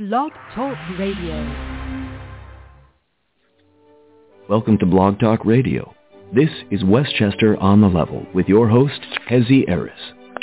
Blog Talk Radio. Welcome to Blog Talk Radio. This is Westchester on the Level with your host, Hezi Eris.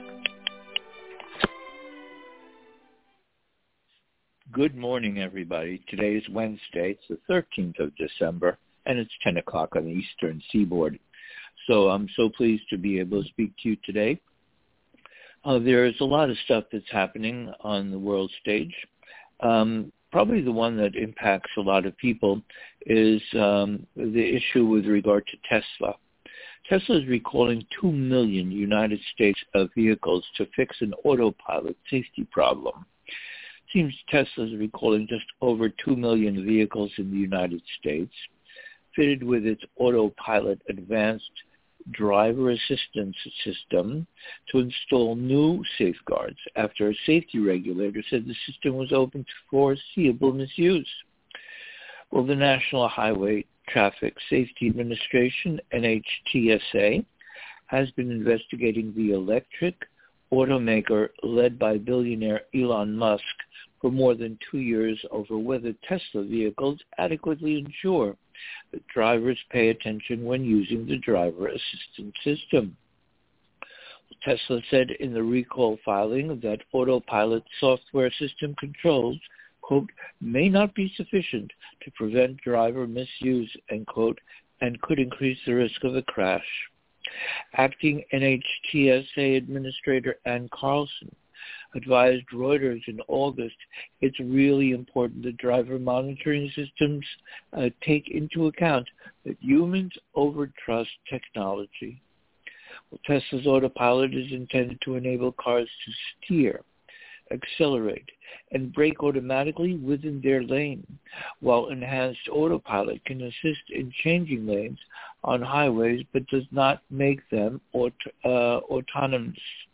Good morning, everybody. Today is Wednesday. It's the 13th of December, and it's 10 o'clock on the Eastern Seaboard. So I'm so pleased to be able to speak to you today. There's a lot of stuff that's happening on the world stage. Probably the one that impacts a lot of people is the issue with regard to Tesla. Tesla is recalling 2 million United States vehicles to fix an autopilot safety problem. It seems Tesla is recalling just over 2 million vehicles in the United States, fitted with its autopilot advanced driver assistance system to install new safeguards after a safety regulator said the system was open to foreseeable misuse. Well, the National Highway Traffic Safety Administration, NHTSA, has been investigating the electric automaker led by billionaire Elon Musk for more than 2 years over whether Tesla vehicles adequately ensure that drivers pay attention when using the driver assistance system. Tesla said in the recall filing that autopilot software system controls, quote, may not be sufficient to prevent driver misuse, end quote, and could increase the risk of a crash. Acting NHTSA Administrator Ann Carlson advised Reuters in August it's really important that driver monitoring systems take into account that humans overtrust technology. Well, Tesla's autopilot is intended to enable cars to steer, accelerate, and brake automatically within their lane, while enhanced autopilot can assist in changing lanes on highways but does not make them autonomous.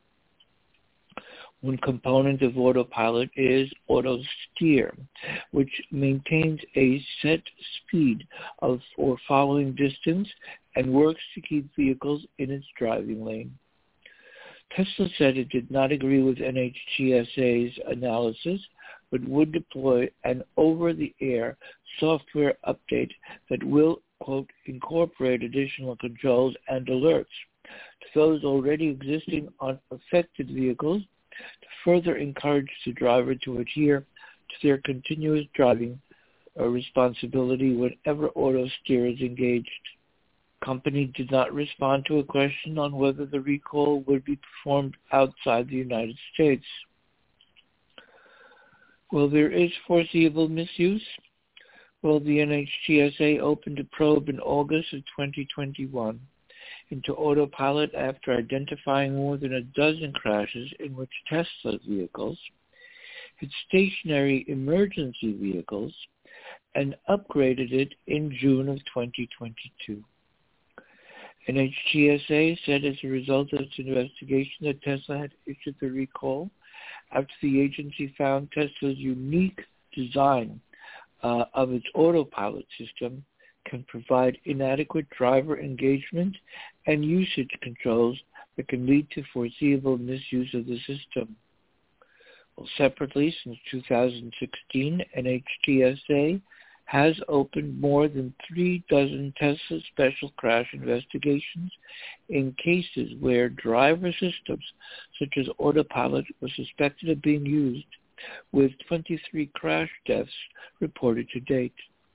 One component of autopilot is auto steer, which maintains a set speed or following distance and works to keep vehicles in its driving lane. Tesla said it did not agree with NHTSA's analysis, but would deploy an over-the-air software update that will, quote, incorporate additional controls and alerts to those already existing on affected vehicles to further encourage the driver to adhere to their continuous driving responsibility whenever auto steer is engaged. The company did not respond to a question on whether the recall would be performed outside the United States. Well, there is foreseeable misuse. Well, the NHTSA opened a probe in August of 2021 into autopilot after identifying more than a dozen crashes in which Tesla vehicles hit stationary emergency vehicles and upgraded it in June of 2022. NHTSA said as a result of its investigation that Tesla had issued the recall after the agency found Tesla's unique design of its autopilot system can provide inadequate driver engagement and usage controls that can lead to foreseeable misuse of the system. Well, separately, since 2016, NHTSA has opened more than 36 Tesla special crash investigations in cases where driver systems such as autopilot were suspected of being used, with 23 crash deaths reported to date.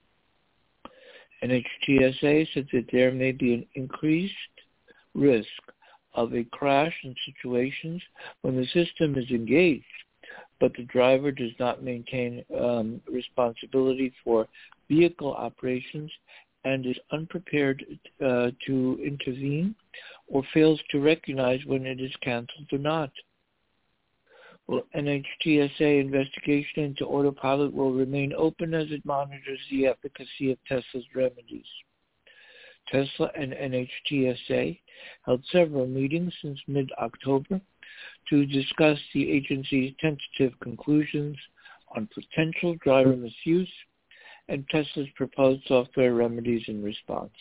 NHTSA said that there may be an increased risk of a crash in situations when the system is engaged, but the driver does not maintain responsibility for vehicle operations and is unprepared to intervene or fails to recognize when it is canceled or not. Well, NHTSA investigation into autopilot will remain open as it monitors the efficacy of Tesla's remedies. Tesla and NHTSA held several meetings since mid-October to discuss the agency's tentative conclusions on potential driver misuse and Tesla's proposed software remedies in response.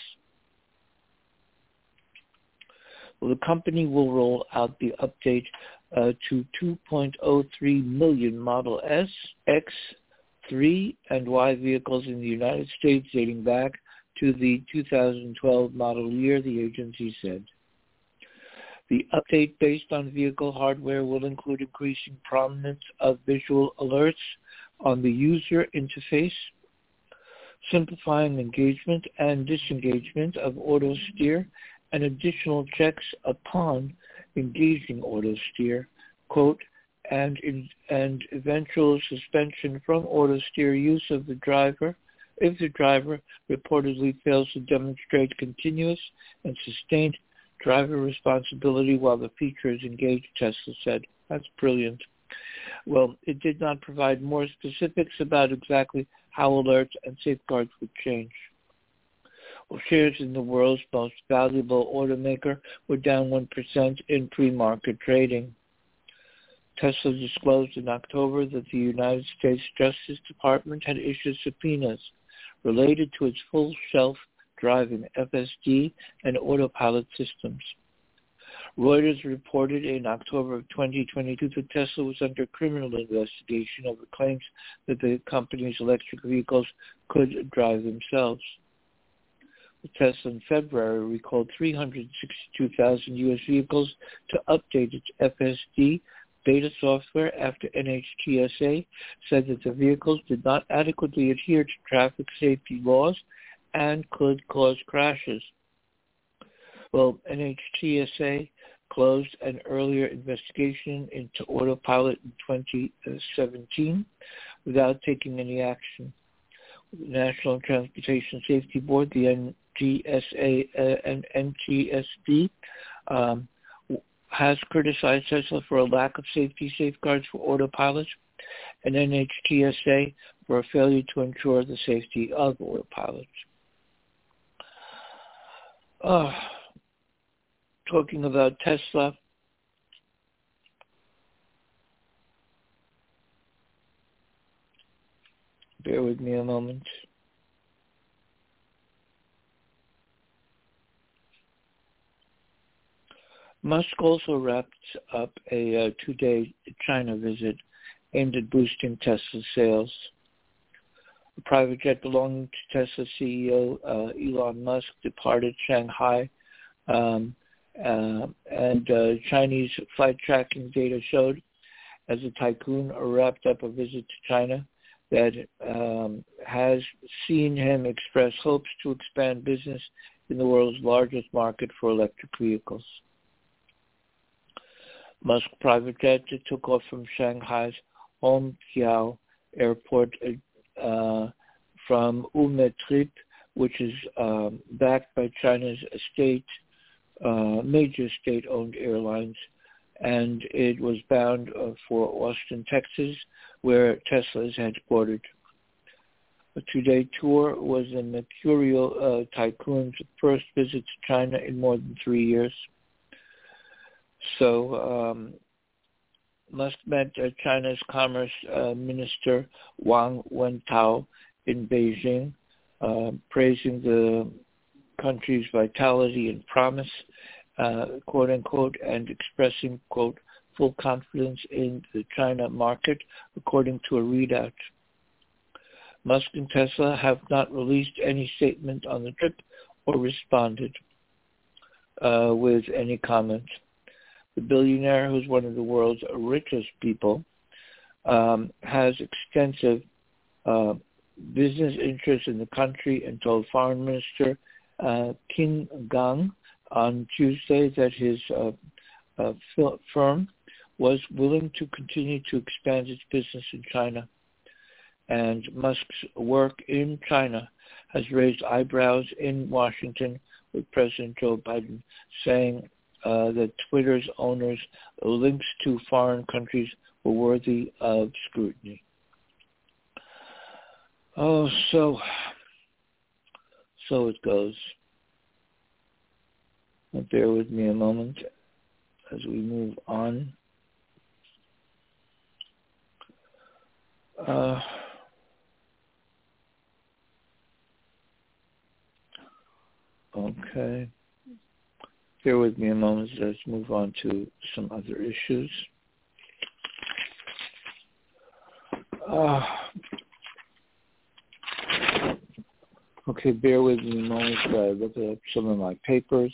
Well, the company will roll out the update to 2.03 million Model S, X, 3 and Y vehicles in the United States dating back to the 2012 model year, the agency said. The update based on vehicle hardware will include increasing prominence of visual alerts on the user interface, simplifying engagement and disengagement of auto steer, and additional checks upon engaging auto steer, quote, and eventual suspension from auto steer use of the driver if the driver reportedly fails to demonstrate continuous and sustained driver responsibility while the feature is engaged, Tesla said. That's brilliant. Well, it did not provide more specifics about exactly how alerts and safeguards would change. Well, shares in the world's most valuable automaker were down 1% in pre-market trading. Tesla disclosed in October that the United States Justice Department had issued subpoenas related to its full self-driving FSD and autopilot systems. Reuters reported in October of 2022 that Tesla was under criminal investigation over claims that the company's electric vehicles could drive themselves. Tesla in February recalled 362,000 U.S. vehicles to update its FSD beta software after NHTSA said that the vehicles did not adequately adhere to traffic safety laws and could cause crashes. Well, NHTSA closed an earlier investigation into autopilot in 2017 without taking any action. The National Transportation Safety Board, the NTSA and NTSB, has criticized Tesla for a lack of safety safeguards for autopilot and NHTSA for a failure to ensure the safety of autopilot. Talking about Tesla, bear with me a moment. Musk also wrapped up a two-day China visit aimed at boosting Tesla sales. A private jet belonging to Tesla CEO Elon Musk departed Shanghai, and Chinese flight tracking data showed as the tycoon wrapped up a visit to China that has seen him express hopes to expand business in the world's largest market for electric vehicles. Musk's private jet took off from Shanghai's Hongqiao Airport from Umetrip, which is backed by China's major state-owned airlines, and it was bound for Austin, Texas, where Tesla is headquartered. A two-day tour was the Mercurial tycoon's first visit to China in more than 3 years. So Musk met China's Commerce Minister Wang Wentao in Beijing, praising the country's vitality and promise, quote unquote, and expressing, quote, full confidence in the China market, according to a readout. Musk and Tesla have not released any statement on the trip or responded with any comment. The billionaire, who's one of the world's richest people, has extensive business interests in the country and told Foreign Minister Qin Gang on Tuesday that his firm was willing to continue to expand its business in China. And Musk's work in China has raised eyebrows in Washington, with President Joe Biden saying that Twitter's owners' links to foreign countries were worthy of scrutiny. Oh, so it goes. Bear with me a moment as we move on. Okay. Bear with me a moment. Let's move on to some other issues. Okay, bear with me a moment while I look at some of my papers.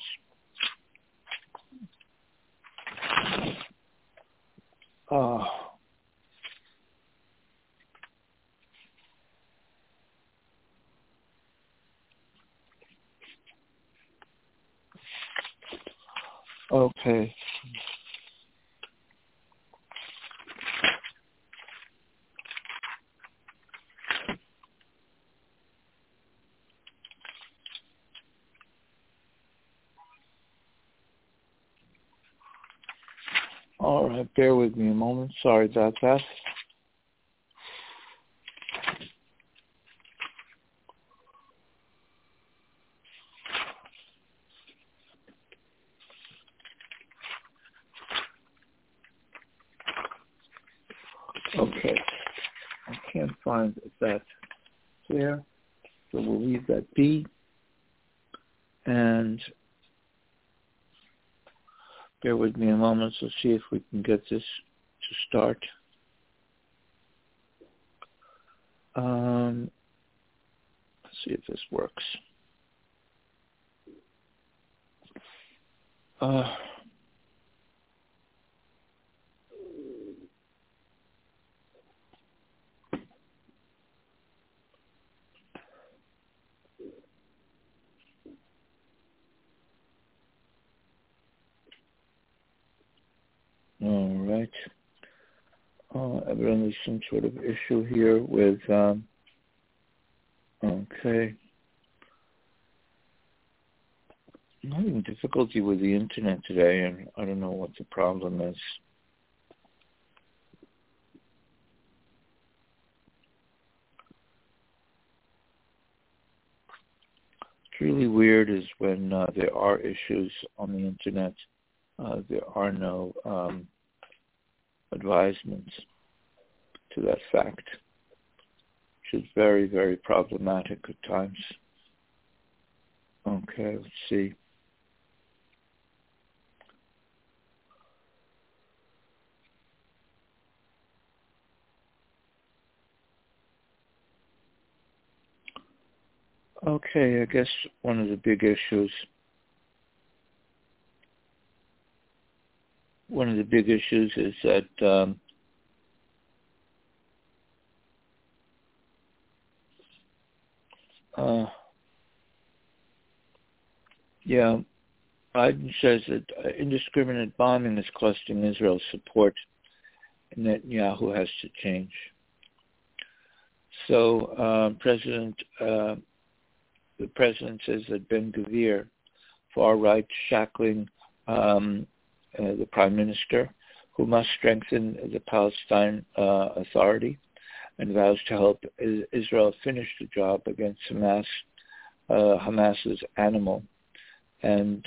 Okay. All right, bear with me a moment. Sorry about that. Okay, I can't find that there, so we'll leave that be. And bear with me a moment. Let's see if we can get this to start. Let's see if this works. All right. Evidently some sort of issue here with, okay. I'm having difficulty with the internet today, and I don't know what the problem is. What's really weird is when there are issues on the internet, there are no advisements to that fact, which is very, very problematic at times. Okay, let's see. Okay, I guess one of the big issues is that Biden says that indiscriminate bombing is costing Israel support, and Netanyahu has to change. So the president says that Ben-Gvir, far-right, shackling the prime minister, who must strengthen the Palestine Authority and vows to help Israel finish the job against Hamas's animal. And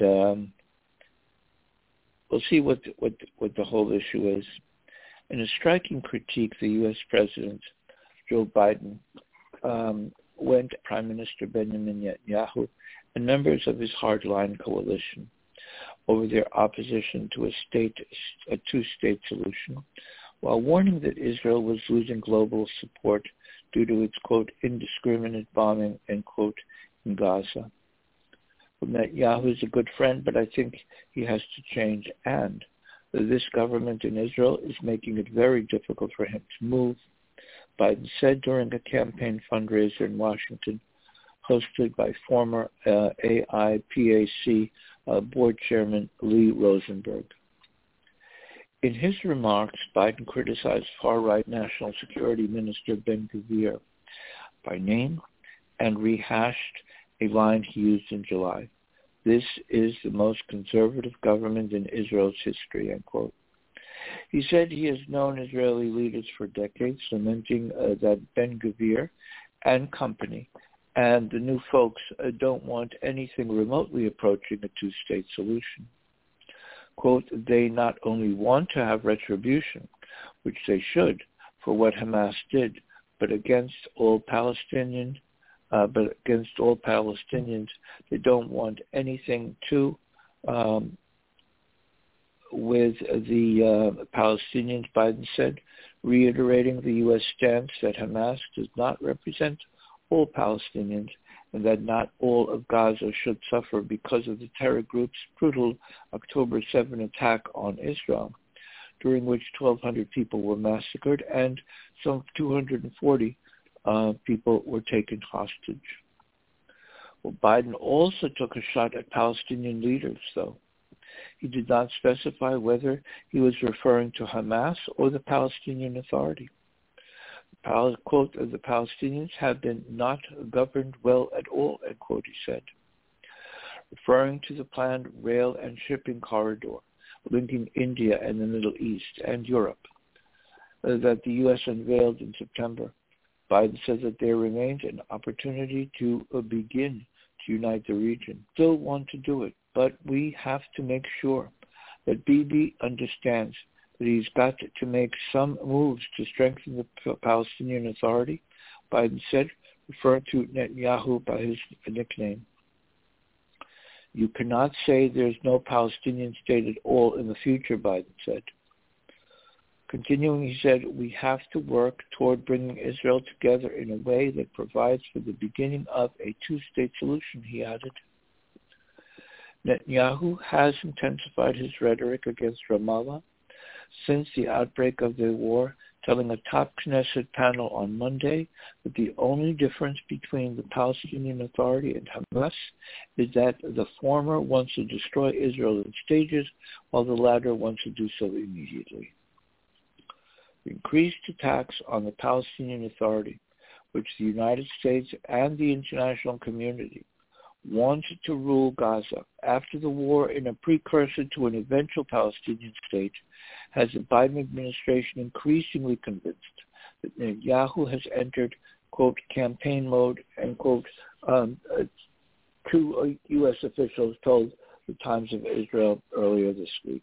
we'll see what the whole issue is. In a striking critique, the U.S. President, Joe Biden, went to Prime Minister Benjamin Netanyahu and members of his hardline coalition over their opposition to a two-state solution, while warning that Israel was losing global support due to its, quote, indiscriminate bombing, end quote, in Gaza. Netanyahu is a good friend, but I think he has to change, and this government in Israel is making it very difficult for him to move, Biden said during a campaign fundraiser in Washington hosted by former AIPAC board chairman Lee Rosenberg. In his remarks, Biden criticized far-right National Security Minister Ben-Gvir by name and rehashed a line he used in July. This is the most conservative government in Israel's history, end quote. He said he has known Israeli leaders for decades, lamenting that Ben-Gvir and company and the new folks don't want anything remotely approaching a two-state solution. Quote, they not only want to have retribution, which they should, for what Hamas did, but against all Palestinians, they don't want anything to with the Palestinians, Biden said, reiterating the U.S. stance that Hamas does not represent all Palestinians, and that not all of Gaza should suffer because of the terror group's brutal October 7 attack on Israel, during which 1,200 people were massacred and some 240 people were taken hostage. Well, Biden also took a shot at Palestinian leaders, though. He did not specify whether he was referring to Hamas or the Palestinian Authority. Quote, the Palestinians have been not governed well at all, end quote, he said, referring to the planned rail and shipping corridor linking India and the Middle East and Europe that the U.S. unveiled in September. Biden said that there remains an opportunity to begin to unite the region. Still want to do it, but we have to make sure that Bibi understands that he's got to make some moves to strengthen the Palestinian Authority, Biden said, referring to Netanyahu by his nickname. You cannot say there's no Palestinian state at all in the future, Biden said. Continuing, he said, we have to work toward bringing Israel together in a way that provides for the beginning of a two-state solution, he added. Netanyahu has intensified his rhetoric against Ramallah since the outbreak of the war, telling a top Knesset panel on Monday that the only difference between the Palestinian Authority and Hamas is that the former wants to destroy Israel in stages, while the latter wants to do so immediately. The increased attacks on the Palestinian Authority, which the United States and the international community wanted to rule Gaza after the war in a precursor to an eventual Palestinian state, has the Biden administration increasingly convinced that Netanyahu has entered, quote, campaign mode, end quote, two U.S. officials told the Times of Israel earlier this week.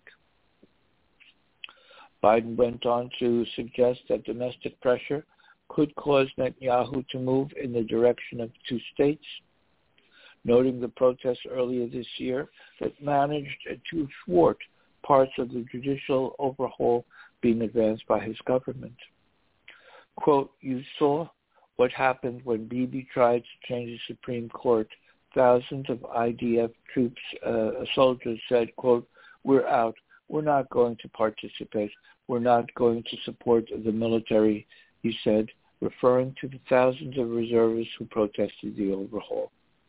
Biden went on to suggest that domestic pressure could cause Netanyahu to move in the direction of two states, noting the protests earlier this year that managed to thwart parts of the judicial overhaul being advanced by his government. Quote, you saw what happened when Bibi tried to change the Supreme Court. Thousands of IDF troops, soldiers said, quote, we're out. We're not going to participate. We're not going to support the military, he said, referring to the thousands of reservists who protested the overhaul.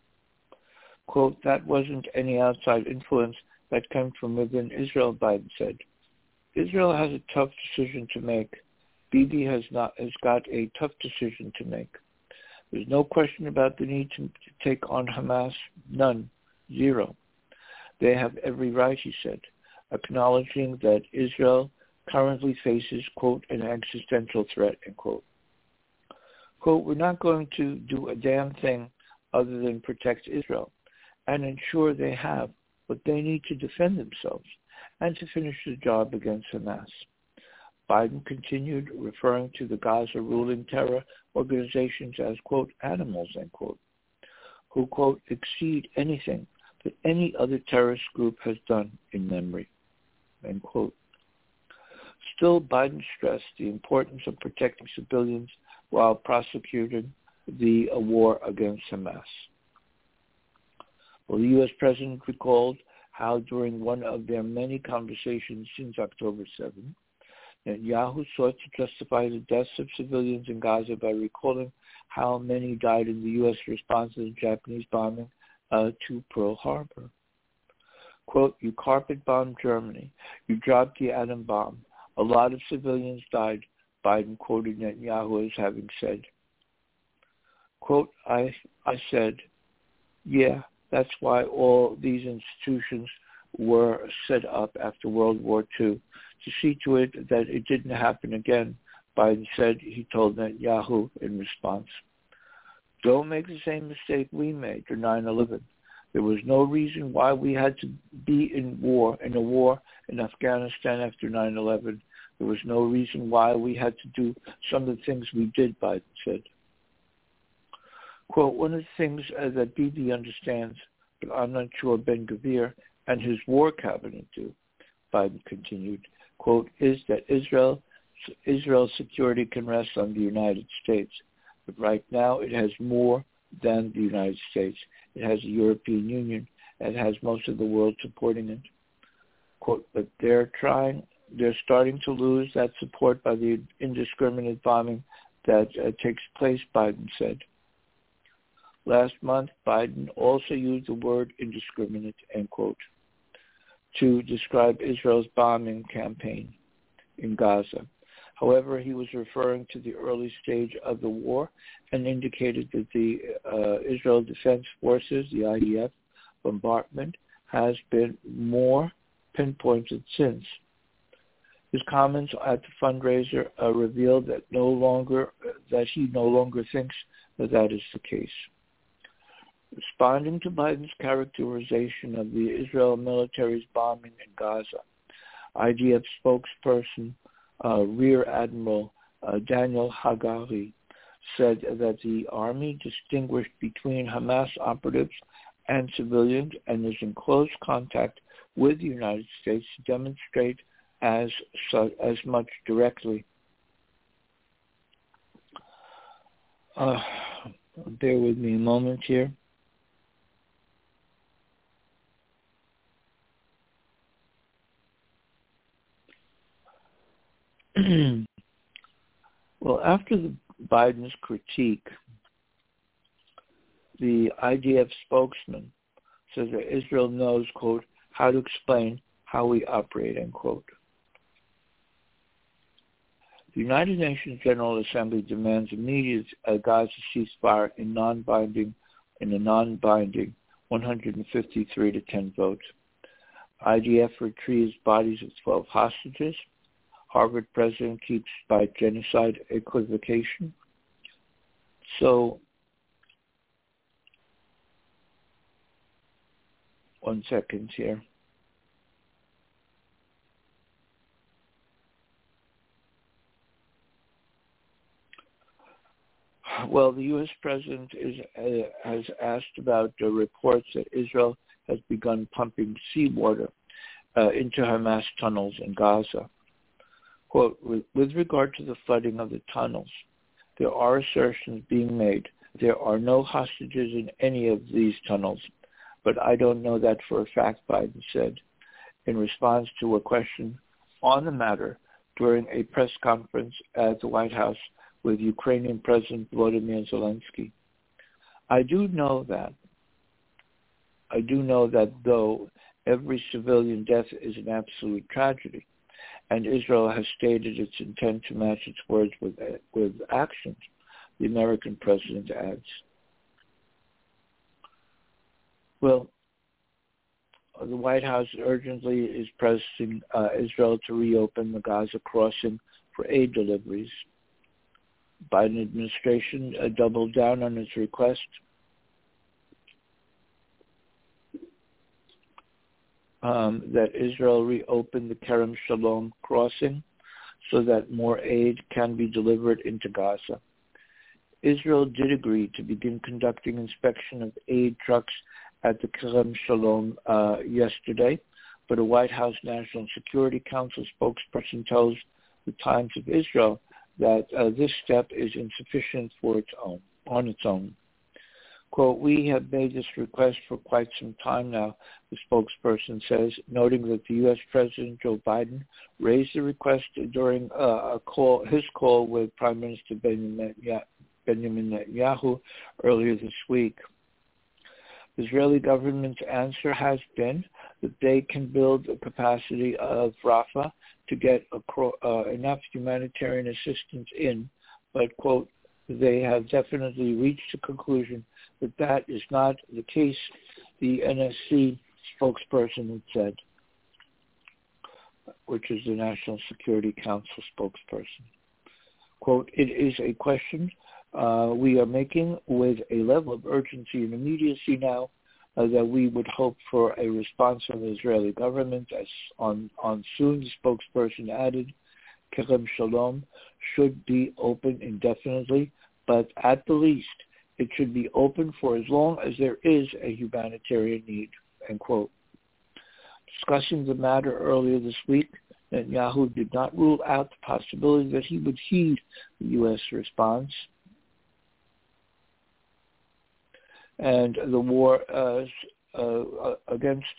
Quote, that wasn't any outside influence that came from within Israel, Biden said. Israel has a tough decision to make. Bibi has got a tough decision to make. There's no question about the need to take on Hamas. None. Zero. They have every right, he said, acknowledging that Israel currently faces, quote, an existential threat, end quote. Quote, we're not going to do a damn thing other than protect Israel and ensure they have what they need to defend themselves and to finish the job against Hamas. Biden continued, referring to the Gaza ruling terror organizations as, quote, animals, end quote, who, quote, exceed anything that any other terrorist group has done in memory, end quote. Still, Biden stressed the importance of protecting civilians while prosecuting the war against Hamas. Well, the U.S. president recalled how during one of their many conversations since October 7, Netanyahu sought to justify the deaths of civilians in Gaza by recalling how many died in the U.S. response to the Japanese bombing to Pearl Harbor. Quote, you carpet-bombed Germany. You dropped the atom bomb. A lot of civilians died, Biden quoted Netanyahu as having said. Quote, I said, yeah, that's why all these institutions were set up after World War II, to see to it that it didn't happen again, Biden said, he told Netanyahu in response. Don't make the same mistake we made for 9/11. There was no reason why we had to be in a war in Afghanistan after 9/11. There was no reason why we had to do some of the things we did, Biden said. Quote, one of the things that Bibi understands, but I'm not sure Ben-Gvir and his war cabinet do, Biden continued, quote, is that Israel's security can rest on the United States. But right now it has more than the United States. It has the European Union. It has most of the world supporting it. Quote, but they're starting to lose that support by the indiscriminate bombing that takes place, Biden said. Last month, Biden also used the word indiscriminate, end quote, to describe Israel's bombing campaign in Gaza. However, he was referring to the early stage of the war and indicated that the Israel Defense Forces, the IDF, bombardment has been more pinpointed since. His comments at the fundraiser revealed that he no longer thinks that is the case. Responding to Biden's characterization of the Israel military's bombing in Gaza, IDF spokesperson Rear Admiral Daniel Hagari said that the Army distinguished between Hamas operatives and civilians and is in close contact with the United States to demonstrate as much directly. Bear with me a moment here. Well, after Biden's critique, the IDF spokesman says that Israel knows, quote, how to explain how we operate, end quote. The United Nations General Assembly demands immediate Gaza ceasefire in a non-binding 153-10 vote. IDF retrieves bodies of 12 hostages. Harvard president keeps by genocide equivocation. So, one second here. Well, the U.S. president has asked about the reports that Israel has begun pumping seawater into Hamas tunnels in Gaza. Quote, with regard to the flooding of the tunnels, there are assertions being made. There are no hostages in any of these tunnels, but I don't know that for a fact, Biden said, in response to a question on the matter during a press conference at the White House with Ukrainian President Volodymyr Zelensky. I do know that though every civilian death is an absolute tragedy, and Israel has stated its intent to match its words with actions, the American president adds. Well, the White House urgently is pressing Israel to reopen the Gaza crossing for aid deliveries. Biden administration doubled down on its request. That Israel reopen the Kerem Shalom crossing so that more aid can be delivered into Gaza. Israel did agree to begin conducting inspection of aid trucks at the Kerem Shalom yesterday, but a White House National Security Council spokesperson tells the Times of Israel that this step is insufficient on its own. Quote, we have made this request for quite some time now, the spokesperson says, noting that the U.S. President Joe Biden raised the request during his call with Prime Minister Benjamin Netanyahu earlier this week. The Israeli government's answer has been that they can build the capacity of Rafah to get enough humanitarian assistance in, but, quote, they have definitely reached a conclusion that is not the case, the NSC spokesperson had said, which is the National Security Council spokesperson. Quote, it is a question we are making with a level of urgency and immediacy now that we would hope for a response from the Israeli government. As on soon, the spokesperson added, Kerem Shalom should be open indefinitely, but at the least, it should be open for as long as there is a humanitarian need, end quote. Discussing the matter earlier this week, Netanyahu did not rule out the possibility that he would heed the U.S. response. and the war against,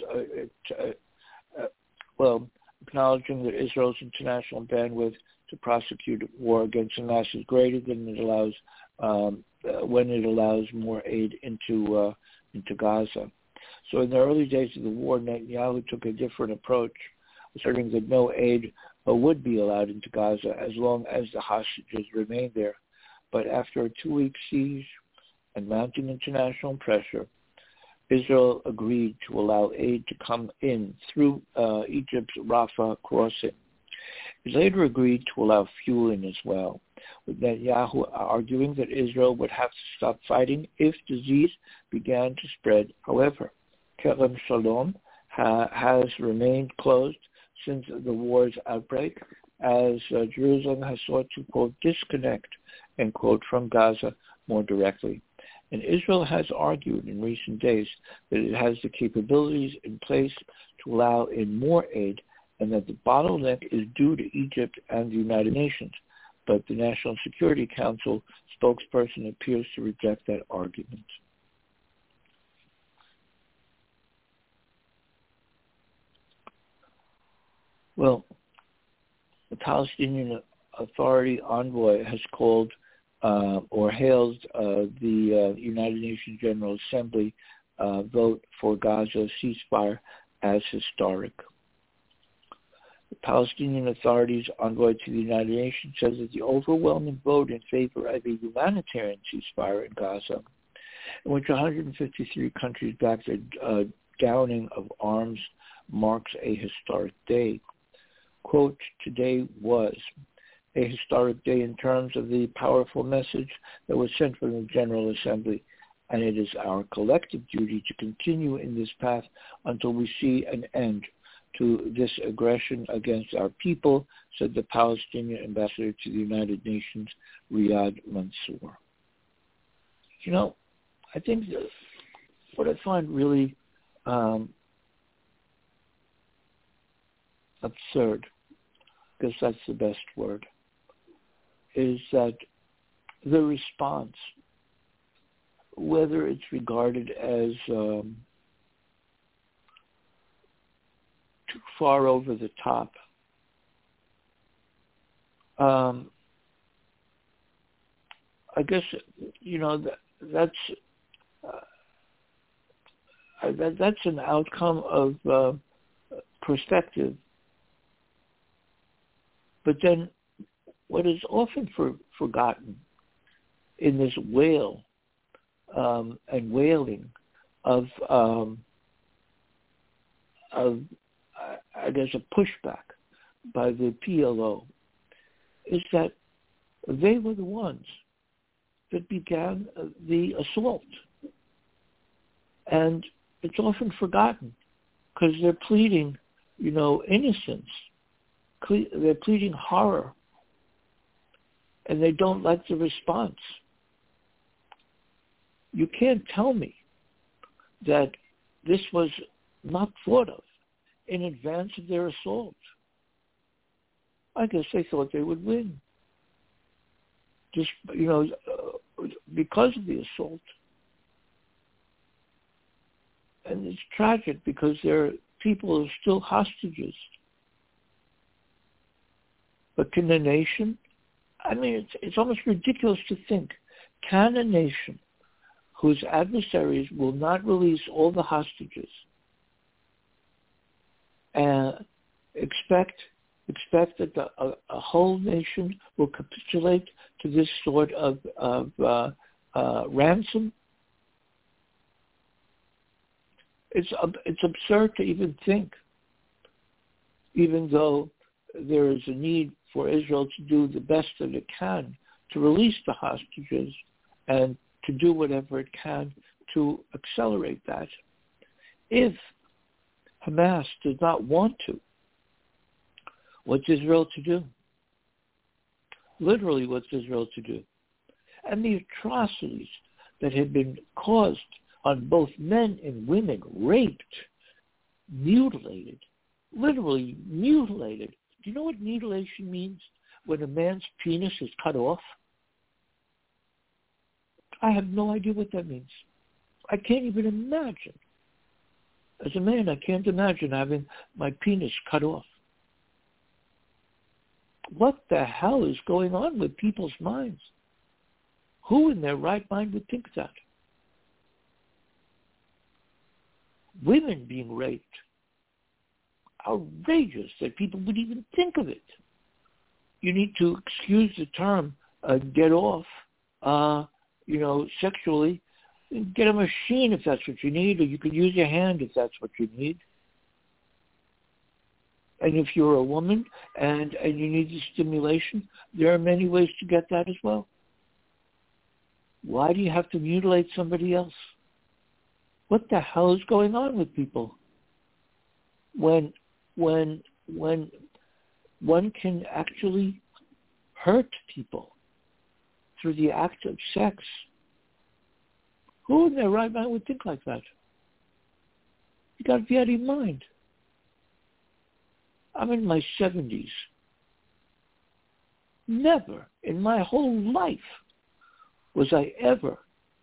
acknowledging that Israel's international bandwidth to prosecute war against Hamas is greater than it allows when it allows more aid into Gaza. So in the early days of the war, Netanyahu took a different approach, asserting that no aid would be allowed into Gaza as long as the hostages remained there. But after a 2-week siege and mounting international pressure, Israel agreed to allow aid to come in through Egypt's Rafah crossing. It later agreed to allow fueling as well, with Netanyahu arguing that Israel would have to stop fighting if disease began to spread. However, Kerem Shalom has remained closed since the war's outbreak, as Jerusalem has sought to, quote, disconnect, end quote, from Gaza more directly. And Israel has argued in recent days that it has the capabilities in place to allow in more aid, and that the bottleneck is due to Egypt and the United Nations. But the National Security Council spokesperson appears to reject that argument. Well, the Palestinian Authority envoy has called or hailed the United Nations General Assembly vote for Gaza ceasefire as historic. The Palestinian Authority's envoy to the United Nations says that the overwhelming vote in favor of a humanitarian ceasefire in Gaza, in which 153 countries backed a downing of arms, marks a historic day. Quote, today was a historic day in terms of the powerful message that was sent from the General Assembly, and it is our collective duty to continue in this path until we see an end to this aggression against our people, said the Palestinian ambassador to the United Nations, Riyad Mansour. You know, I think that what I find really absurd, because that's the best word, is that the response, whether it's regarded as too far over the top, I guess, you know, that's an outcome of perspective. But then what is often forgotten in this wail and wailing of I guess a pushback by the PLO is that they were the ones that began the assault. And it's often forgotten because they're pleading, you know, innocence. They're pleading horror. And they don't like the response. You can't tell me that this was not thought of in advance of their assault. I guess they thought they would win. Just, you know, because of the assault. And it's tragic because their people are still hostages. But can a nation, I mean, it's almost ridiculous to think, can a nation whose adversaries will not release all the hostages expect that a whole nation will capitulate to this sort of ransom? It's absurd to even think, even though there is a need for Israel to do the best that it can to release the hostages and to do whatever it can to accelerate that. If Hamas does not want to, what's Israel to do? Literally, what's Israel to do? And the atrocities that have been caused on both men and women, raped, mutilated, literally mutilated. Do you know what mutilation means? When a man's penis is cut off? I have no idea what that means. I can't even imagine. As a man, I can't imagine having my penis cut off. What the hell is going on with people's minds? Who in their right mind would think that? Women being raped. Outrageous that people would even think of it. You need to excuse the term, get off, sexually. Get a machine if that's what you need, or you could use your hand if that's what you need. And if you're a woman and you need the stimulation, there are many ways to get that as well. Why do you have to mutilate somebody else? What the hell is going on with people? When one can actually hurt people through the act of sex. Who in their right mind would think like that? You got to be out of your mind. I'm in my 70s. Never in my whole life was I ever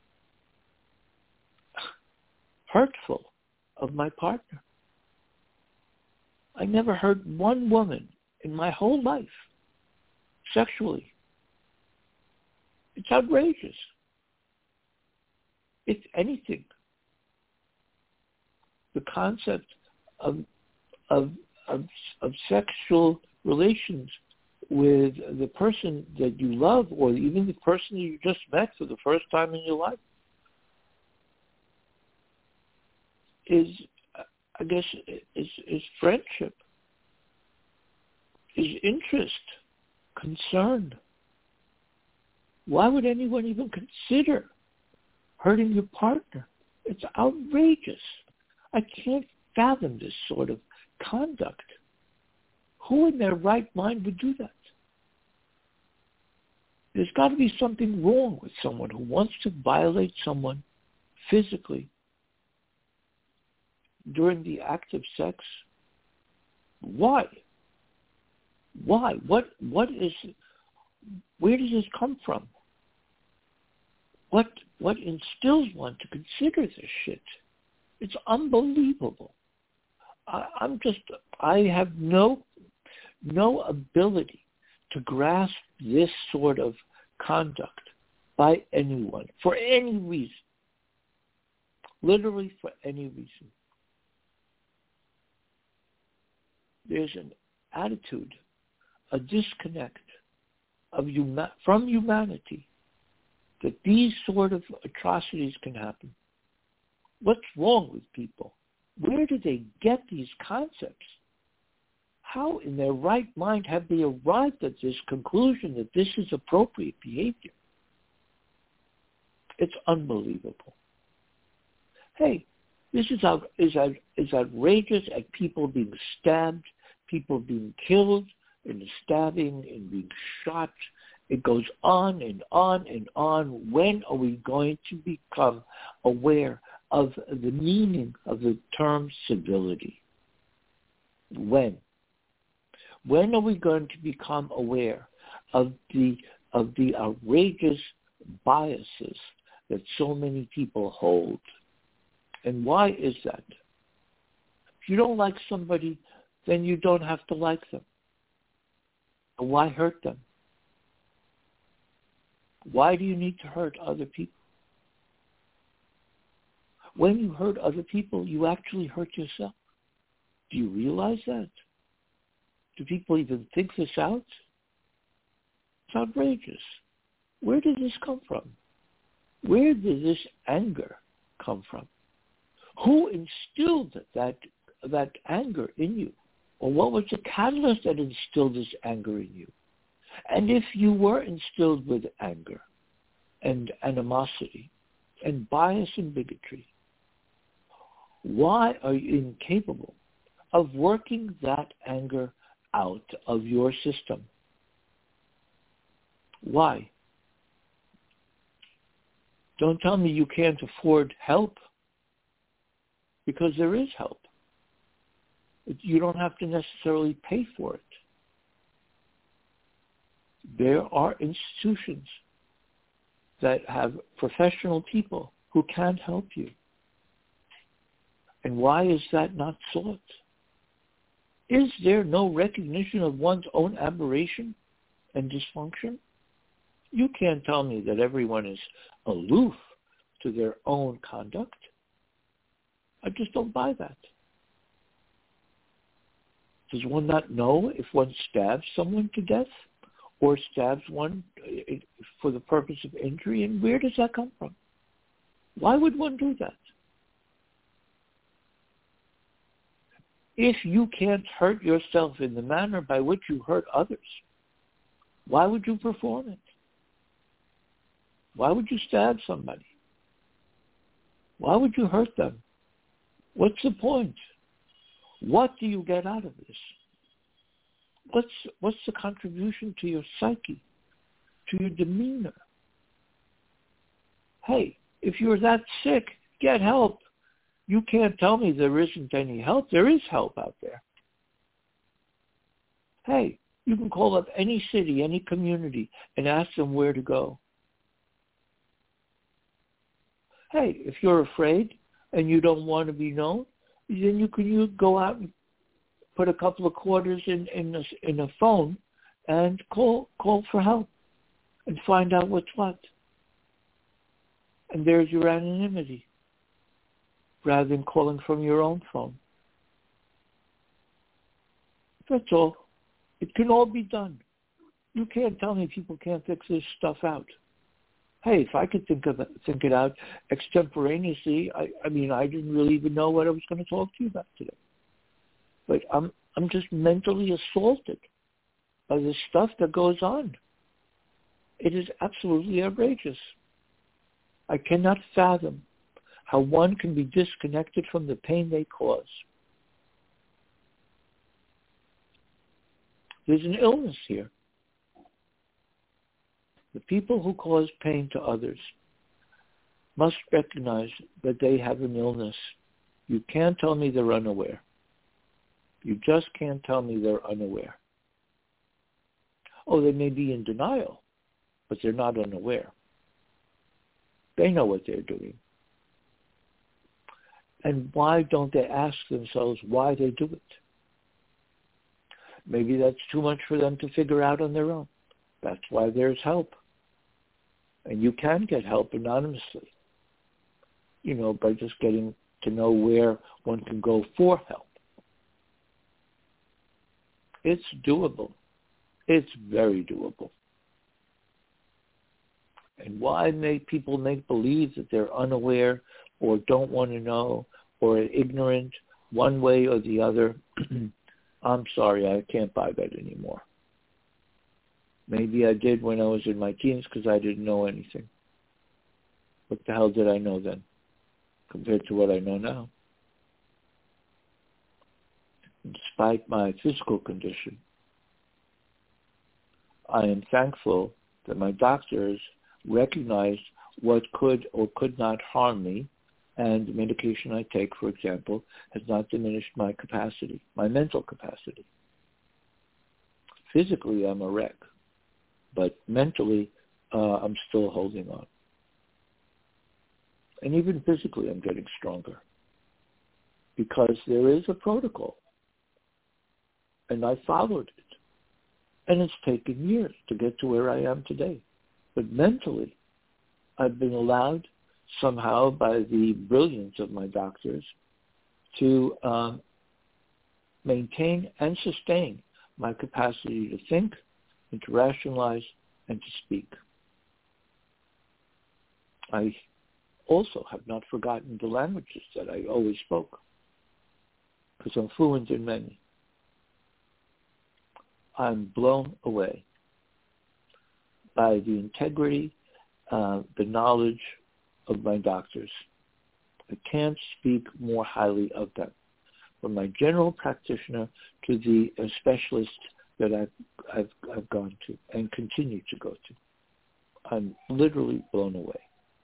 hurtful of my partner. I never hurt one woman in my whole life sexually. It's outrageous. If anything, the concept of sexual relations with the person that you love, or even the person you just met for the first time in your life, is friendship, is interest, concern. Why would anyone even consider hurting your partner? It's outrageous. I can't fathom this sort of conduct. Who in their right mind would do that? There's got to be something wrong with someone who wants to violate someone physically during the act of sex. Why? Why? What is? Where does this come from? What instills one to consider this shit? It's unbelievable. I have no ability to grasp this sort of conduct by anyone for any reason. Literally for any reason. There's an attitude, a disconnect from humanity, that these sort of atrocities can happen. What's wrong with people? Where do they get these concepts? How in their right mind have they arrived at this conclusion that this is appropriate behavior? It's unbelievable. Hey, this is outrageous at people being stabbed, people being killed in the stabbing, and being shot. It goes on and on and on. When are we going to become aware of the meaning of the term civility? When? When are we going to become aware of the outrageous biases that so many people hold? And why is that? If you don't like somebody, then you don't have to like them. And why hurt them? Why do you need to hurt other people? When you hurt other people, you actually hurt yourself. Do you realize that? Do people even think this out? It's outrageous. Where did this come from? Where did this anger come from? Who instilled that anger in you? Or what was the catalyst that instilled this anger in you? And if you were instilled with anger and animosity and bias and bigotry, why are you incapable of working that anger out of your system? Why? Don't tell me you can't afford help, because there is help. You don't have to necessarily pay for it. There are institutions that have professional people who can't help you. And why is that not sought? Is there no recognition of one's own aberration and dysfunction? You can't tell me that everyone is aloof to their own conduct. I just don't buy that. Does one not know if one stabs someone to death or stabs one for the purpose of injury? And where does that come from? Why would one do that? If you can't hurt yourself in the manner by which you hurt others, why would you perform it? Why would you stab somebody? Why would you hurt them? What's the point? What do you get out of this? What's the contribution to your psyche, to your demeanor? Hey, if you're that sick, get help. You can't tell me there isn't any help. There is help out there. Hey, you can call up any city, any community, and ask them where to go. Hey, if you're afraid and you don't want to be known, then you go out and put a couple of quarters in a phone and call for help and find out what's what. And there's your anonymity, rather than calling from your own phone. That's all. It can all be done. You can't tell me people can't fix this stuff out. Hey, if I could think it out extemporaneously, I mean, I didn't really even know what I was going to talk to you about today. But I'm just mentally assaulted by the stuff that goes on. It is absolutely outrageous. I cannot fathom how one can be disconnected from the pain they cause. There's an illness here. The people who cause pain to others must recognize that they have an illness. You can't tell me they're unaware. You just can't tell me they're unaware. Oh, they may be in denial, but they're not unaware. They know what they're doing. And why don't they ask themselves why they do it? Maybe that's too much for them to figure out on their own. That's why there's help. And you can get help anonymously, by just getting to know where one can go for help. It's doable. It's very doable. And why make people make believe that they're unaware or don't want to know or are ignorant one way or the other? I'm sorry, I can't buy that anymore. Maybe I did when I was in my teens because I didn't know anything. What the hell did I know then compared to what I know now? Despite my physical condition, I am thankful that my doctors recognized what could or could not harm me, and the medication I take, for example, has not diminished my capacity, my mental capacity. Physically, I'm a wreck, but mentally, I'm still holding on. And even physically, I'm getting stronger because there is a protocol, and I followed it. And it's taken years to get to where I am today. But mentally, I've been allowed somehow by the brilliance of my doctors to maintain and sustain my capacity to think and to rationalize and to speak. I also have not forgotten the languages that I always spoke because I'm fluent in many. I'm blown away by the integrity, the knowledge of my doctors. I can't speak more highly of them. From my general practitioner to the specialist that I've gone to and continue to go to. I'm literally blown away.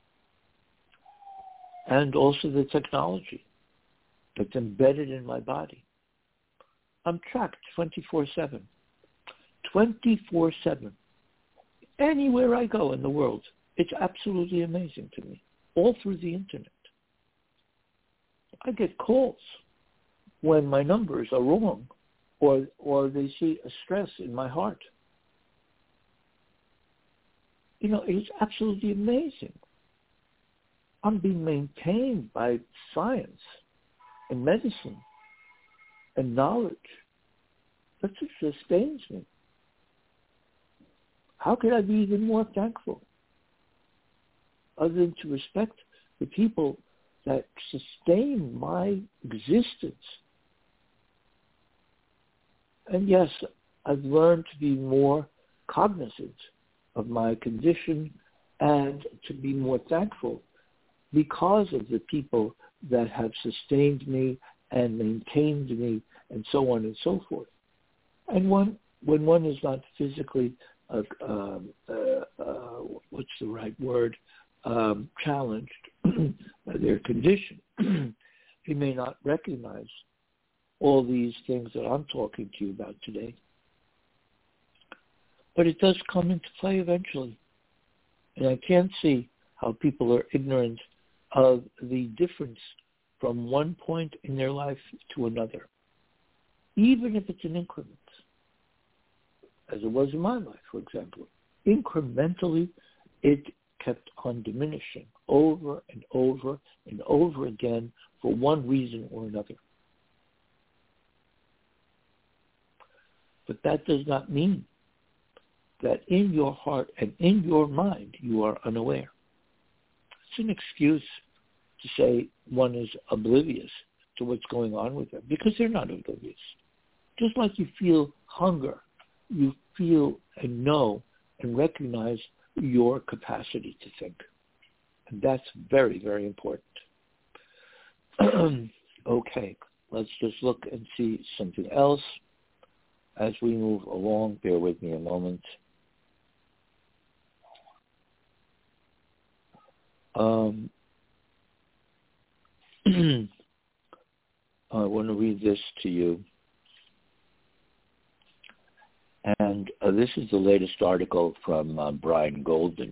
And also the technology that's embedded in my body. I'm tracked 24/7. 24/7. Anywhere I go in the world, it's absolutely amazing to me. all through the internet. I get calls when my numbers are wrong or they see a stress in my heart. It's absolutely amazing. I'm being maintained by science and medicine and knowledge. That's what sustains me. How could I be even more thankful other than to respect the people that sustain my existence? And yes, I've learned to be more cognizant of my condition and to be more thankful because of the people that have sustained me and maintained me and so on and so forth. And when one is not physically, what's the right word, challenged by their condition, he may not recognize all these things that I'm talking to you about today. But it does come into play eventually. And I can't see how people are ignorant of the difference from one point in their life to another, even if it's an increment, as it was in my life, for example. Incrementally, it kept on diminishing over and over and over again for one reason or another. But that does not mean that in your heart and in your mind you are unaware. It's an excuse to say one is oblivious to what's going on with them, because they're not oblivious. Just like you feel hunger, you feel and know and recognize your capacity to think. And that's very, very important. Okay, let's just look and see something else as we move along. Bear with me a moment. I want to read this to you. And this is the latest article from Brian Golden.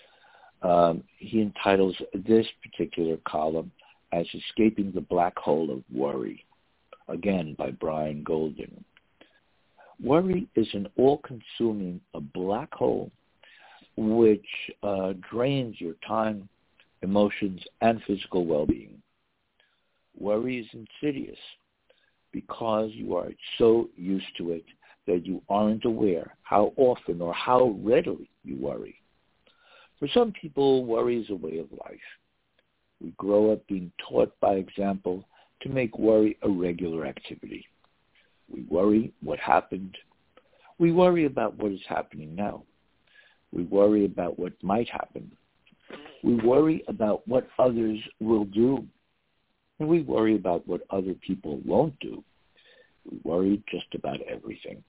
He entitles this particular column as Escaping the Black Hole of Worry, again by Brian Golden. Worry is an all-consuming black hole which drains your time, emotions, and physical well-being. Worry is insidious because you are so used to it that you aren't aware how often or how readily you worry. For some people, worry is a way of life. We grow up being taught by example to make worry a regular activity. We worry what happened. We worry about what is happening now. We worry about what might happen. We worry about what others will do. And we worry about what other people won't do. We worry just about everything.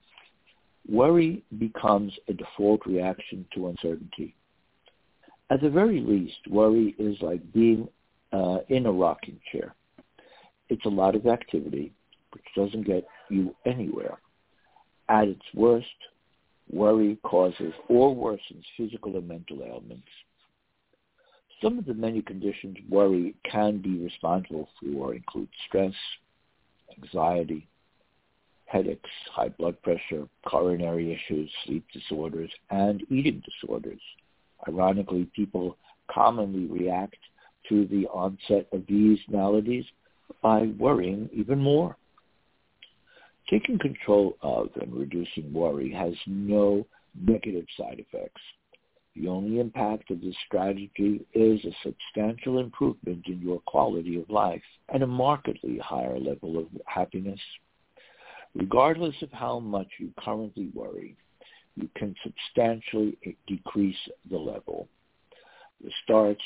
Worry becomes a default reaction to uncertainty. At the very least, worry is like being in a rocking chair. It's a lot of activity, which doesn't get you anywhere. At its worst, worry causes or worsens physical and mental ailments. Some of the many conditions worry can be responsible for include stress, anxiety, headaches, high blood pressure, coronary issues, sleep disorders, and eating disorders. Ironically, people commonly react to the onset of these maladies by worrying even more. Taking control of and reducing worry has no negative side effects. The only impact of this strategy is a substantial improvement in your quality of life and a markedly higher level of happiness. Regardless of how much you currently worry, you can substantially decrease the level. This starts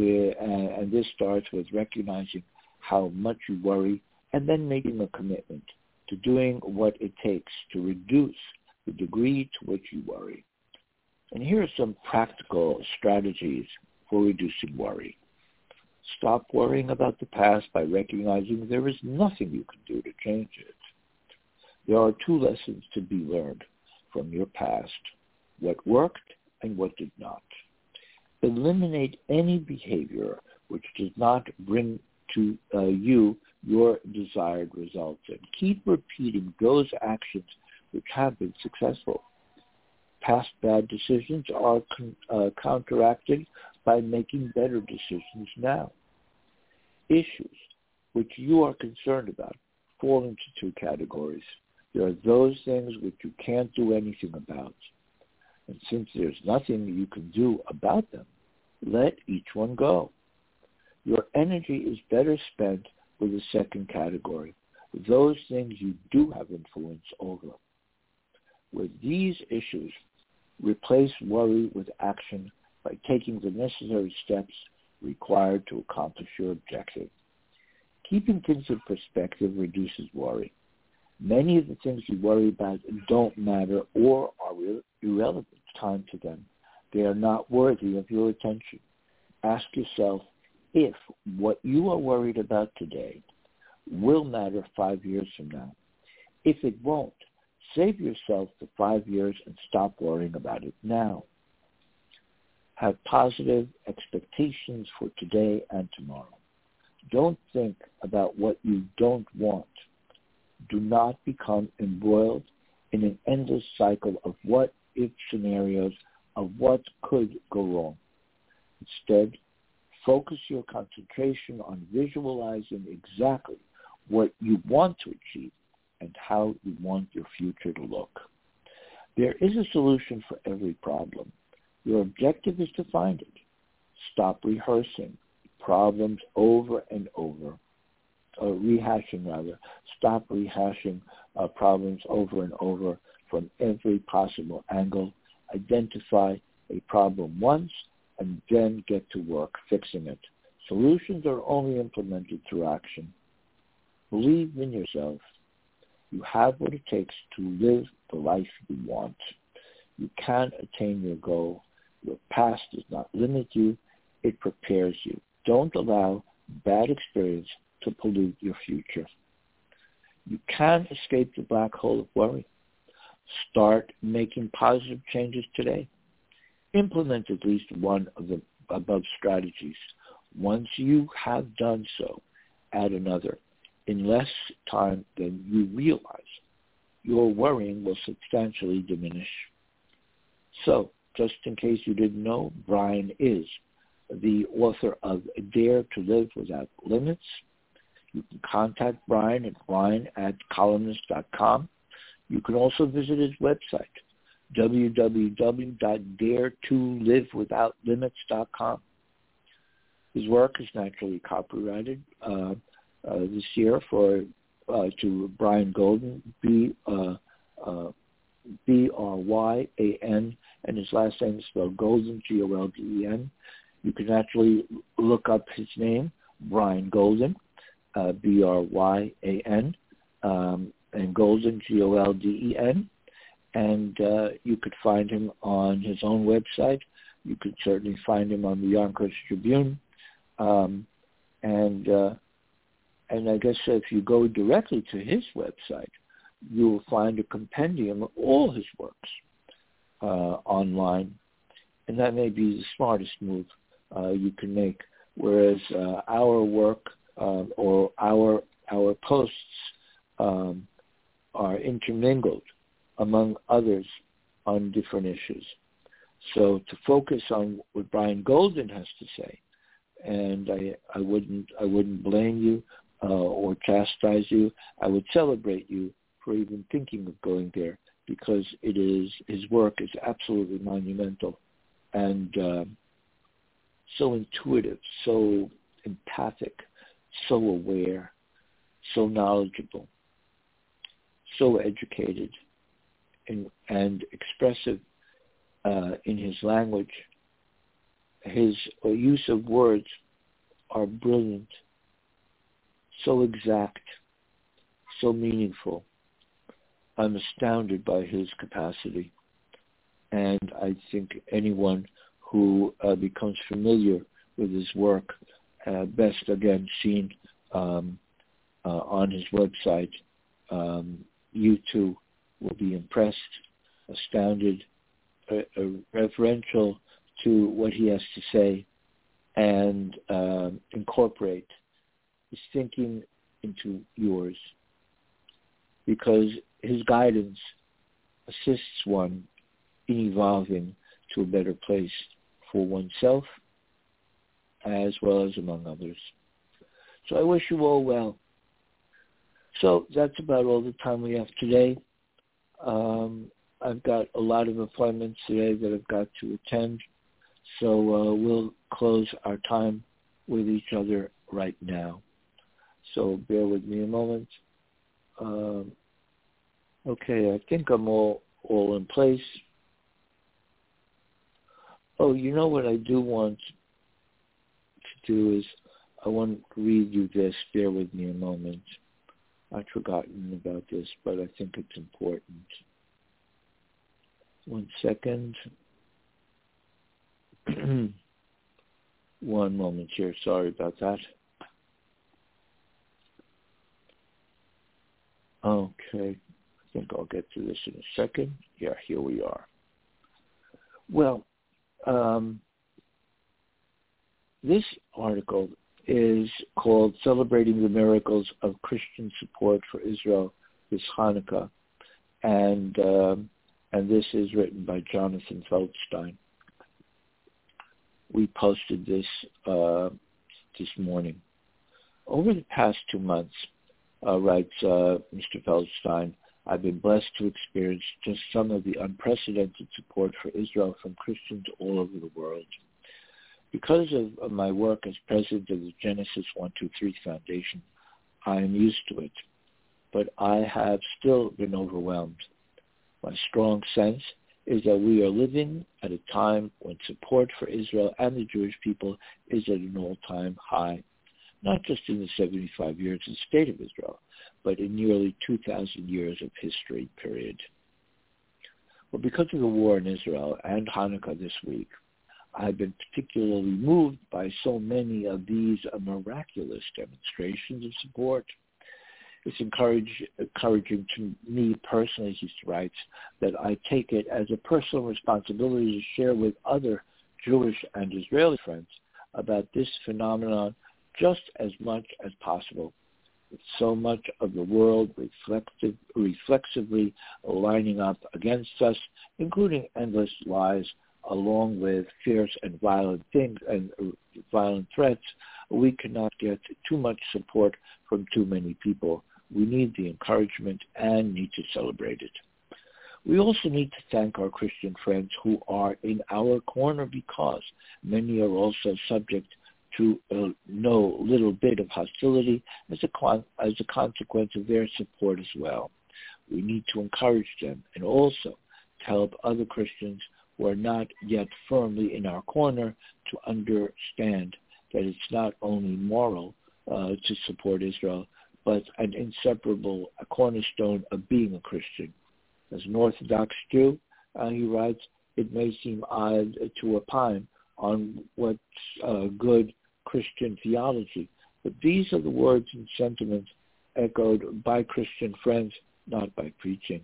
with recognizing how much you worry and then making a commitment to doing what it takes to reduce the degree to which you worry. And here are some practical strategies for reducing worry. Stop worrying about the past by recognizing there is nothing you can do to change it. There are two lessons to be learned from your past: what worked and what did not. Eliminate any behavior which does not bring to you your desired results, and keep repeating those actions which have been successful. Past bad decisions are counteracted by making better decisions now. Issues which you are concerned about fall into two categories. There are those things which you can't do anything about. And since there's nothing you can do about them, let each one go. Your energy is better spent with the second category, those things you do have influence over. With these issues, replace worry with action by taking the necessary steps required to accomplish your objective. Keeping things in perspective reduces worry. Many of the things you worry about don't matter or are irrelevant time to them. They are not worthy of your attention. Ask yourself if what you are worried about today will matter 5 years from now. If it won't, save yourself the 5 years and stop worrying about it now. Have positive expectations for today and tomorrow. Don't think about what you don't want. Do not become embroiled in an endless cycle of what-if scenarios of what could go wrong. Instead, focus your concentration on visualizing exactly what you want to achieve and how you want your future to look. There is a solution for every problem. Your objective is to find it. Stop rehearsing problems over and over, or rehashing rather. Stop rehashing problems over and over from every possible angle. Identify a problem once and then get to work fixing it. Solutions are only implemented through action. Believe in yourself. You have what it takes to live the life you want. You can attain your goal. Your past does not limit you. It prepares you. Don't allow bad experience to pollute your future. You can escape the black hole of worry. Start making positive changes today. Implement at least one of the above strategies. Once you have done so, add another. In less time than you realize, your worrying will substantially diminish. So, just in case you didn't know, Brian is the author of Dare to Live Without Limits. You can contact Brian at brian@columnist.com. You can also visit his website, www.daretolivewithoutlimits.com. His work is naturally copyrighted this year to Brian Golden, B-R-Y-A-N, and his last name is spelled Golden, G-O-L-D-E-N. You can actually look up his name, Brian Golden, B-R-Y-A-N, and Golden, G-O-L-D-E-N. And you could find him on his own website. You could certainly find him on the Yonkers Tribune. And I guess if you go directly to his website, you will find a compendium of all his works online. And that may be the smartest move you can make. Whereas our work or our posts are intermingled among others on different issues. So to focus on what Brian Golden has to say, and I wouldn't blame you or chastise you. I would celebrate you for even thinking of going there, because his work is absolutely monumental and so intuitive, so empathic, so aware, so knowledgeable, so educated, and expressive in his language. His use of words are brilliant, so exact, so meaningful. I'm astounded by his capacity. And I think anyone who becomes familiar with his work, best again seen on his website, you too will be impressed, astounded, reverential to what he has to say and incorporate his thinking into yours, because his guidance assists one in evolving to a better place for oneself as well as among others. So I wish you all well. So that's about all the time we have today. I've got a lot of appointments today that I've got to attend, so we'll close our time with each other right now. So bear with me a moment. Okay, I think I'm all in place. Oh, you know what I do want to do is I want to read you this. Bear with me a moment. I'd forgotten about this, but I think it's important. 1 second. 1 moment here. Sorry about that. Okay. I think I'll get to this in a second. Yeah, here we are. Well, this article is called Celebrating the Miracles of Christian Support for Israel this Hanukkah, and this is written by Jonathan Feldstein. We posted this this morning. Over the past 2 months, writes Mr. Feldstein, I've been blessed to experience just some of the unprecedented support for Israel from Christians all over the world. Because of my work as president of the Genesis 123 Foundation, I am used to it, but I have still been overwhelmed. My strong sense is that we are living at a time when support for Israel and the Jewish people is at an all-time high, not just in the 75 years of the State of Israel, but in nearly 2,000 years of history, period. Well, because of the war in Israel and Hanukkah this week, I've been particularly moved by so many of these miraculous demonstrations of support. It's encouraging to me personally, he writes, that I take it as a personal responsibility to share with other Jewish and Israeli friends about this phenomenon just as much as possible. With so much of the world reflexively lining up against us, including endless lies, along with fierce and violent things and violent threats, we cannot get too much support from too many people. We need the encouragement and need to celebrate it. We also need to thank our Christian friends who are in our corner, because many are also subject to no little bit of hostility as a consequence of their support as well. We need to encourage them and also to help other Christians who are not yet firmly in our corner to understand that it's not only moral to support Israel, but an inseparable cornerstone of being a Christian. As an Orthodox Jew, he writes, it may seem odd to opine on what's good Christian theology, but these are the words and sentiments echoed by Christian friends, not by preaching.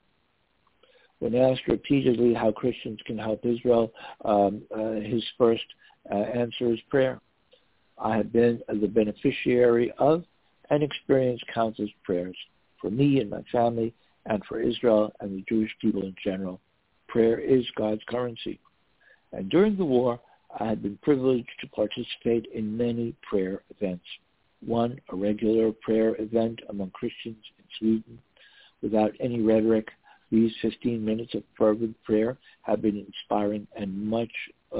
When asked repeatedly how Christians can help Israel, his first answer is prayer. I have been the beneficiary of and experienced countless prayers for me and my family and for Israel and the Jewish people in general. Prayer is God's currency. And during the war, I have been privileged to participate in many prayer events. One, a regular prayer event among Christians in Sweden. Without any rhetoric, these 15 minutes of fervent prayer have been inspiring and much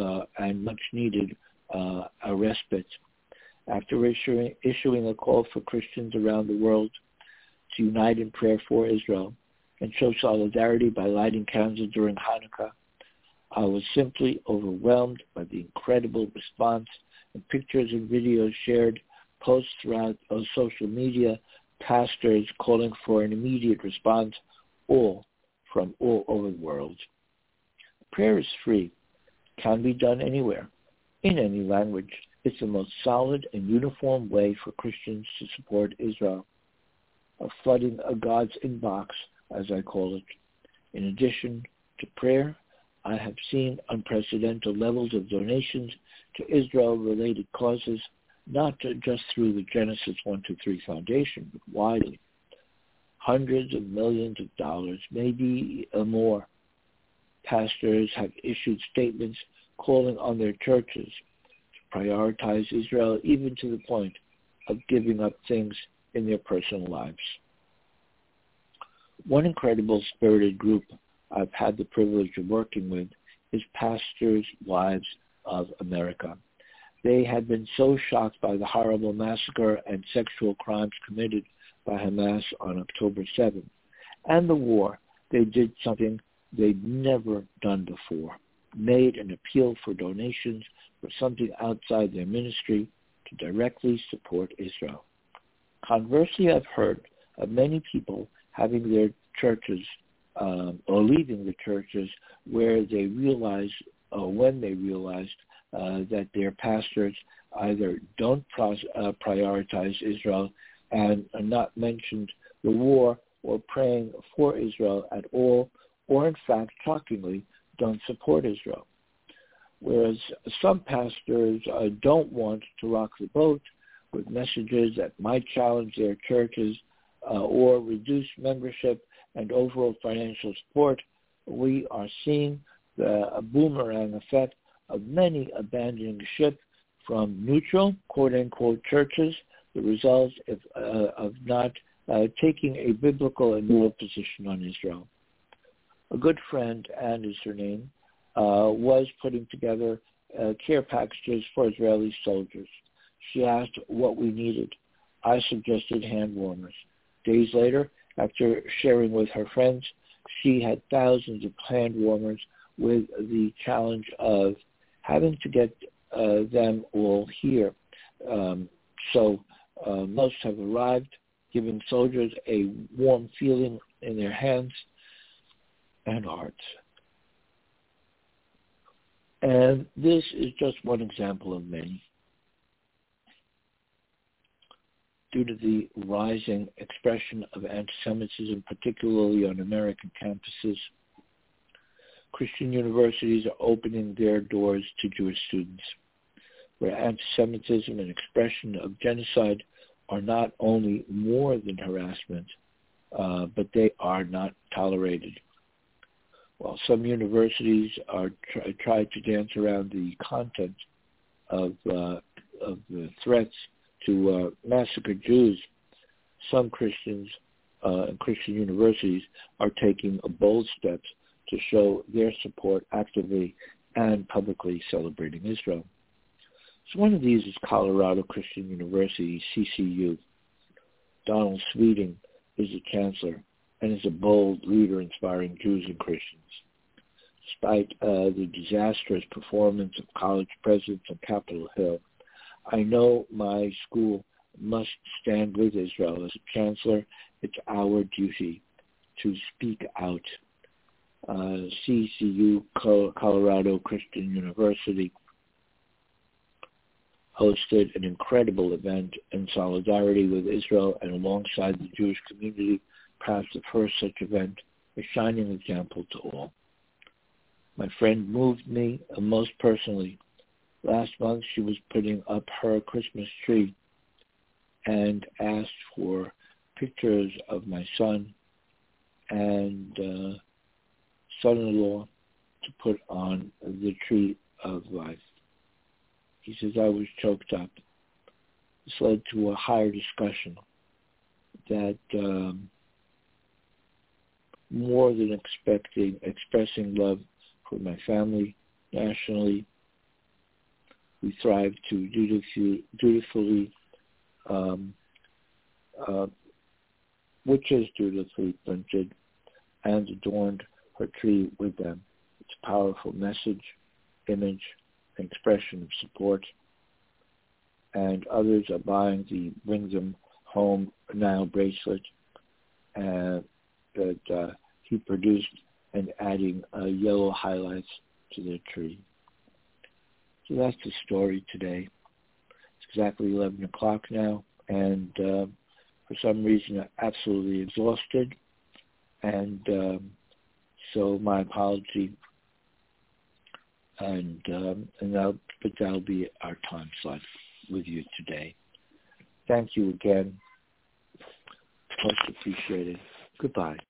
needed a respite. After issuing a call for Christians around the world to unite in prayer for Israel and show solidarity by lighting candles during Hanukkah, I was simply overwhelmed by the incredible response and pictures and videos shared, posts throughout social media, pastors calling for an immediate response, all from all over the world. Prayer is free, can be done anywhere, in any language. It's the most solid and uniform way for Christians to support Israel, a flooding of God's inbox, as I call it. In addition to prayer, I have seen unprecedented levels of donations to Israel-related causes, not just through the Genesis 123 Foundation, but widely. Hundreds of millions of dollars, maybe more. Pastors have issued statements calling on their churches to prioritize Israel, even to the point of giving up things in their personal lives. One incredible spirited group I've had the privilege of working with is Pastors' Wives of America. They had been so shocked by the horrible massacre and sexual crimes committed by Hamas on October 7th and the war, they did something they'd never done before, made an appeal for donations for something outside their ministry to directly support Israel. Conversely, I've heard of many people having their churches or leaving the churches where they realize, or when they realized that their pastors either don't prioritize Israel and are not mentioned the war or praying for Israel at all, or in fact, shockingly, don't support Israel. Whereas some pastors don't want to rock the boat with messages that might challenge their churches or reduce membership and overall financial support, we are seeing the boomerang effect of many abandoning ship from neutral, quote-unquote, churches, the result of not taking a biblical and moral position on Israel. A good friend, Anne is her name, was putting together care packages for Israeli soldiers. She asked what we needed. I suggested hand warmers. Days later, after sharing with her friends, she had thousands of hand warmers with the challenge of having to get them all here. Most have arrived, giving soldiers a warm feeling in their hands and hearts. And this is just one example of many. Due to the rising expression of anti-Semitism, particularly on American campuses, Christian universities are opening their doors to Jewish students, where anti-Semitism and expression of genocide are not only more than harassment, but they are not tolerated. While some universities are try to dance around the content of the threats to massacre Jews, some Christians and Christian universities are taking bold steps to show their support actively and publicly celebrating Israel. So one of these is Colorado Christian University, CCU. Donald Sweeting is the chancellor and is a bold leader inspiring Jews and Christians. Despite the disastrous performance of college presidents on Capitol Hill, I know my school must stand with Israel. As a chancellor, it's our duty to speak out. CCU, Colorado Christian University, hosted an incredible event in solidarity with Israel and alongside the Jewish community, perhaps the first such event, a shining example to all. My friend moved me most personally. Last month, she was putting up her Christmas tree and asked for pictures of my son and son-in-law to put on the tree of life. He says, I was choked up. This led to a higher discussion that more than expressing love for my family nationally, we strive to dutifully, which is dutifully printed and adorned her tree with them. It's a powerful message, image, and expression of support. And others are buying the Bring Them Home Now bracelet that he produced and adding yellow highlights to their tree. So that's the story today. It's exactly 11 o'clock now, and for some reason I'm absolutely exhausted, and so my apology but that'll be our time slot with you today. Thank you again. Much appreciated. Goodbye.